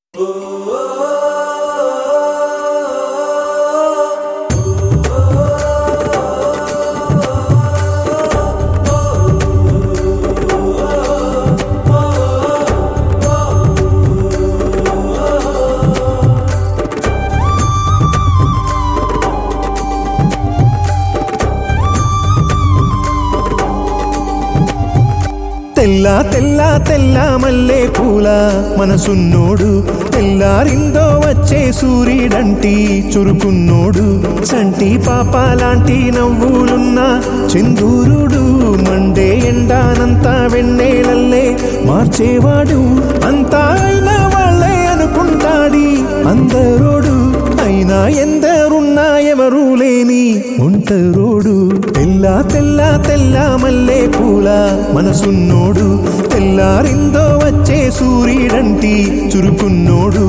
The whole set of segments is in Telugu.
తెల్ల తెల్ల తెల్ల మల్లె పూల మనసున్నోడు తెల్లారిందో వచ్చే సూర్యుడంటి చురుకున్నోడు సంటి పాప లాంటి నవ్వులున్న చిందూరుడు మండే ఎండానంతా వెన్నెలల్లే మార్చేవాడు అంతా అయినా వాళ్ళే అనుకుంటాడి అందరోడు అయినా ఎందరున్నా ఎవరు లేని ఒంటరోడు తెల్ల తెల్ల తెల్ల మల్లె పూల మనసున్నోడు తెల్లారిందో వచ్చే సూర్యుడంటి చురుకున్నోడు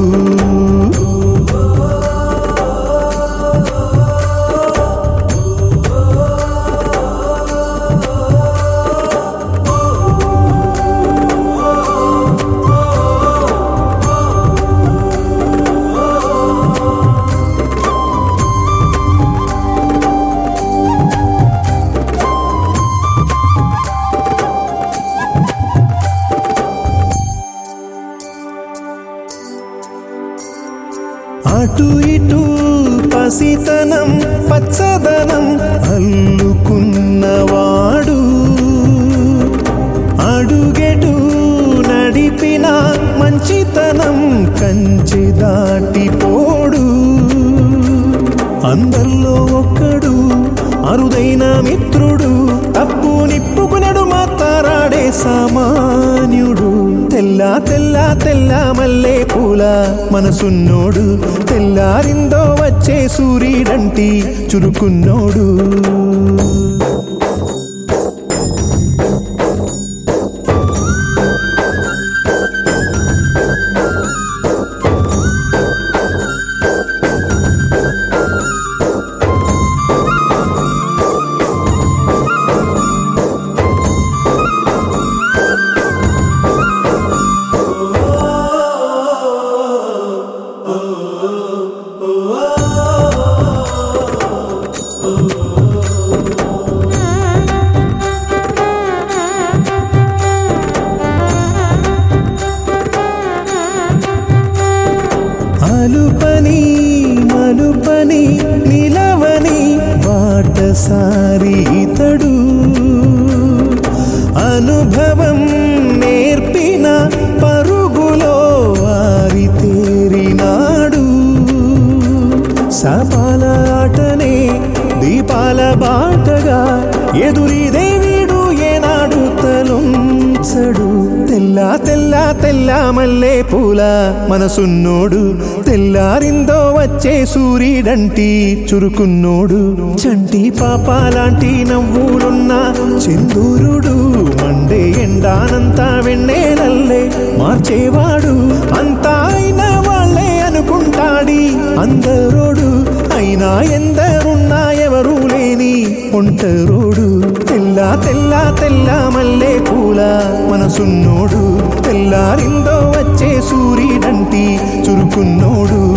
అటు ఇటు పసితనం పచ్చదనం అల్లుకున్నవాడు అడుగెటు నడిపిన మంచితనం కంచె దాటిపోడు అందరిలో ఒక్కడు అరుదైన మిత్రుడు తప్పు నిప్పుకునడు మాట్లాడే సామాన్యుడు తెల్ల తెల్ల తెల్ల మల్లె పూల మనసున్నోడు తెల్లారిందో వచ్చే సూర్యుడంటి చురుకున్నోడు అలుపని మలుపని నిలవని బాటసారి ఇతడు అనుభవం నేర్పిన పరుగులో ఆరితేరినాడు సపాల ఆటనే దీపాల బాటగా ఎదురిదే వీడు ఏనాడు తలొంచడు తెల్ల తెల్ల తెల్ల మల్లె పూల మనసున్నోడు తెల్లారిందో వచ్చే సూర్యుడంటి చురుకున్నోడు చంటి పాప లాంటి నవ్వులున్న చిందూరుడు మండే ఎండానంతా వెన్నెలల్లే మార్చేవాడు అంతా అయినా వాళ్ళే అనుకుంటాడి అందరోడు అయినా ఎందరున్నా ఎవరు లేని ఒంటరోడు తెల్ల తెల్ల తెల్ల మల్లె పూల మనసున్నోడు తెల్లారిందో వచ్చే సూర్యుడంటి చురుకున్నోడు